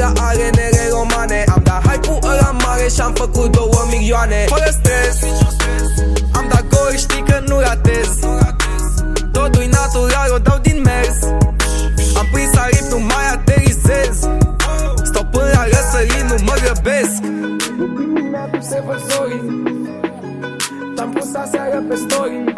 ăla are nere romane. Am dat hype-ul ăla mare și-am făcut 2 milioane. Fără stres, am dat gol, știi că nu ratez. Totul-i natural, o dau din mers. Am prins aripi, nu mai aterizez. Stau până la răsărit, nu mă grăbesc. Mi-a dus se văzori, te-am pus aseară pe story.